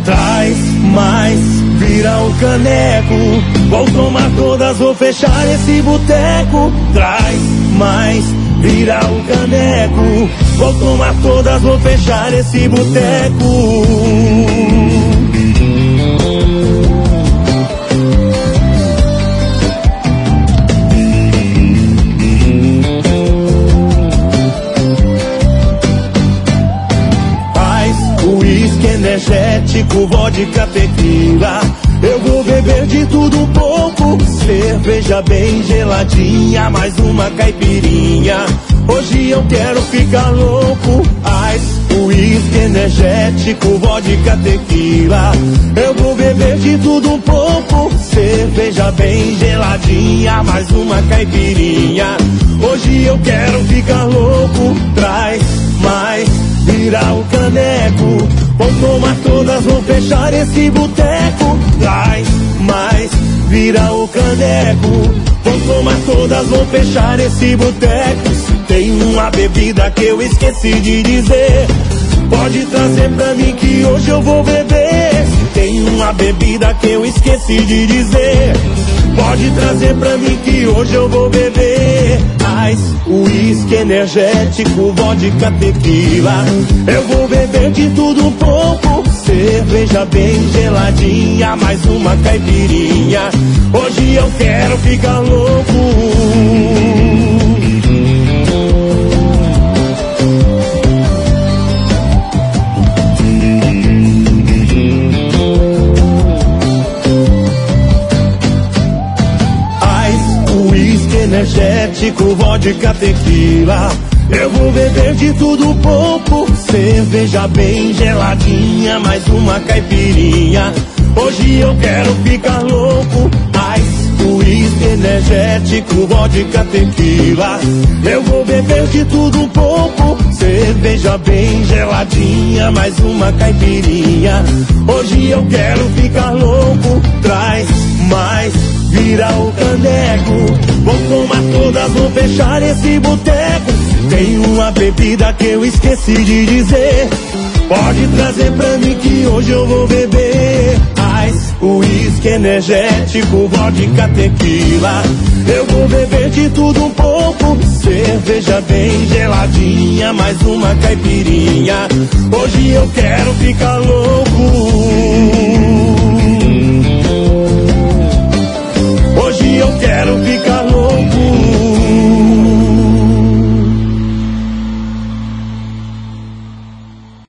Traz mais, vira o caneco. Vou tomar todas, vou fechar esse boteco. Traz mais, vira o caneco. Vou tomar todas, vou fechar esse boteco. Energético, vodka, tequila. Eu vou beber de tudo um pouco. Cerveja bem geladinha, mais uma caipirinha. Hoje eu quero ficar louco. Ice, uísque, energético, vodka, tequila. Eu vou beber de tudo um pouco. Cerveja bem geladinha, mais uma caipirinha. Hoje eu quero ficar louco. Traz mais, vira o caneco. Vou tomar todas, vou fechar esse boteco. Traz mais, vira o caneco. Vou tomar todas, vou fechar esse boteco. Se tem uma bebida que eu esqueci de dizer, pode trazer pra mim que hoje eu vou beber. Se tem uma bebida que eu esqueci de dizer, pode trazer pra mim que hoje eu vou beber. Ice, uísque, energético, vodka, tequila. Eu vou beber de tudo um pouco. Cerveja bem geladinha, mais uma caipirinha. Hoje eu quero ficar louco. Energético, vodka, tequila. Eu vou beber de tudo um pouco. Cerveja bem geladinha, mais uma caipirinha. Hoje eu quero ficar louco. Ice, uísque, energético, vodka, tequila. Eu vou beber de tudo um pouco. Cerveja bem geladinha, mais uma caipirinha. Hoje eu quero ficar louco. Traz mais, vira o caneco. Vou tomar todas, vou fechar esse boteco. Tem uma bebida que eu esqueci de dizer, pode trazer pra mim que hoje eu vou beber. Ice, uísque, energético, vodka, tequila. Eu vou beber de tudo um pouco. Cerveja bem geladinha, mais uma caipirinha. Hoje eu quero ficar louco. Hoje eu quero ficar